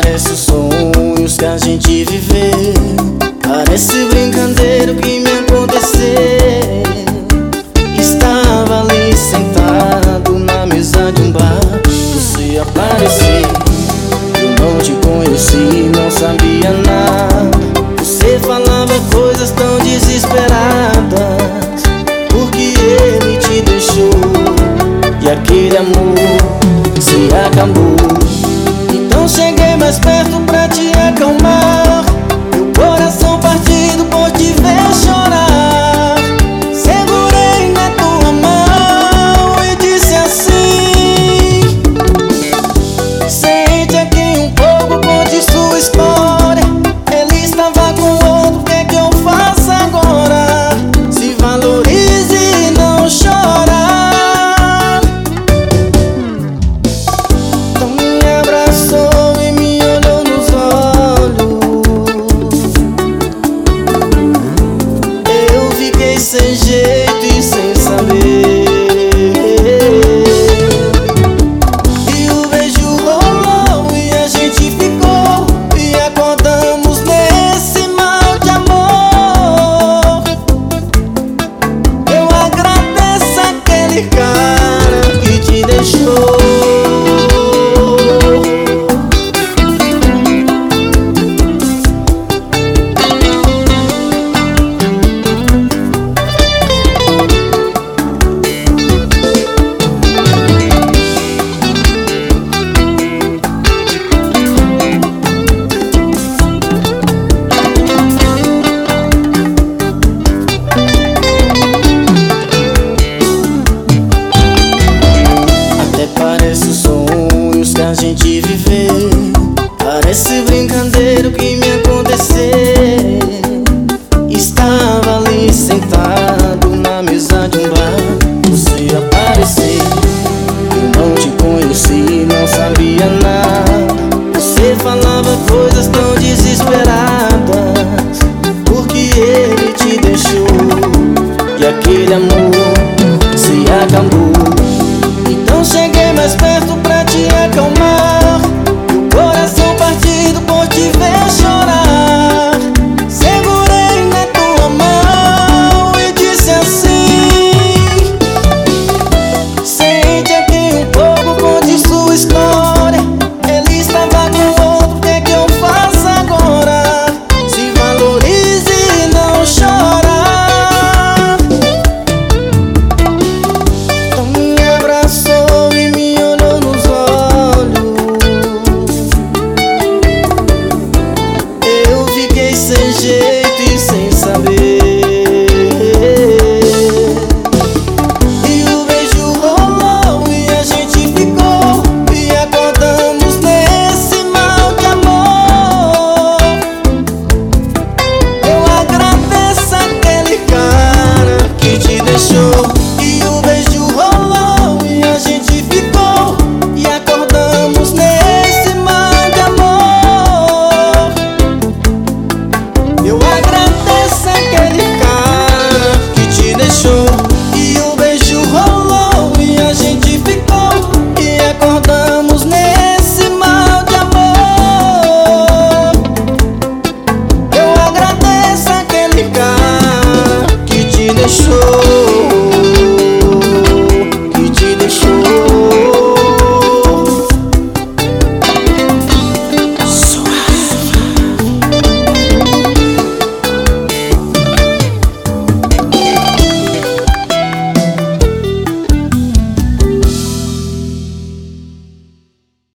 parece os sonhos que a gente viveu, parece brincadeira o que me aconteceu. Estava ali sentado na mesa de um bar, você apareceu, eu não te conheci, não sabia nada. Você falava coisas tão desesperadas, porque ele te deixou e aquele amor se acabou. Então cheguei mais perto pra te acalmar, meu coração partido por te ver chorar. Segurei na tua mão e disse assim: sente aqui um pouco, conte sua história. Ele estava com outro, o que é que eu faço agora? Se valorize e não chora. Então me abraçou e me olhou nos olhos. Eu fiquei sem jeito e sem saber, e o beijo rolou e a gente ficou, e acordamos nesse mal de amor. Eu agradeço aquele cara que te deixou. Parece os sonhos que a gente